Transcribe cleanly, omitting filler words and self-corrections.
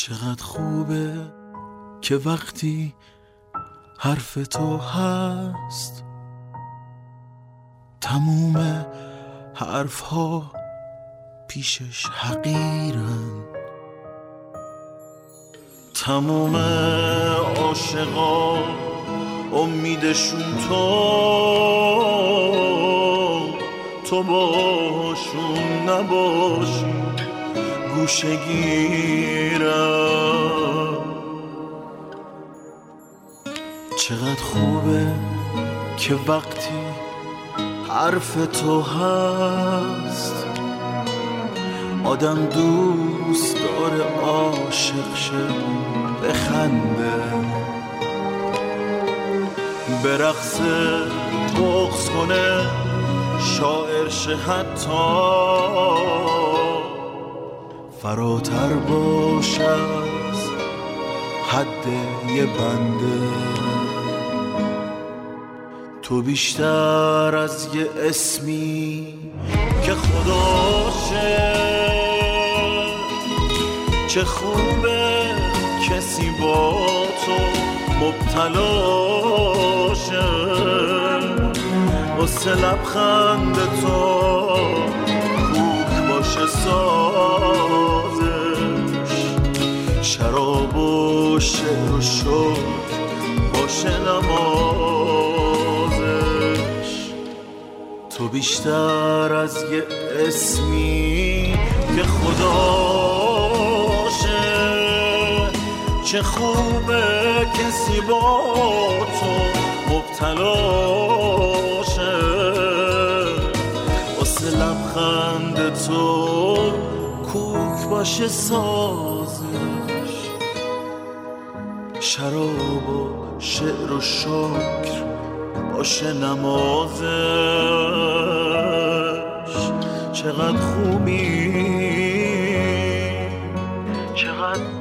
چقدر خوبه که وقتی حرف تو هست تموم حرف ها پیشش حقیرن. تموم عاشقا امیدشون تو باشون نباشی گوشه گیرم. چقدر خوبه که وقتی حرف تو هست آدم دوست داره عاشق شه، بخنده، برقصه، بغض کنه، شاعر شه، حتی فراتر باشه از حد یه بنده. تو بیشتر از یه اسمی که خداشه، چه خوبه کسی با تو مبتلاشه، واسه لبخند تو کوک باشه سازش، شراب و شعر و شکر باشه نمازش. تو بیشتر از یه اسمی که خداشه، چه خوبه کسی با تو مبتلاشه، واسه لبخند تو کوک باشه سازش، شراب و شعر و شکر باشه نمازش. چقدر خوبی، چقدر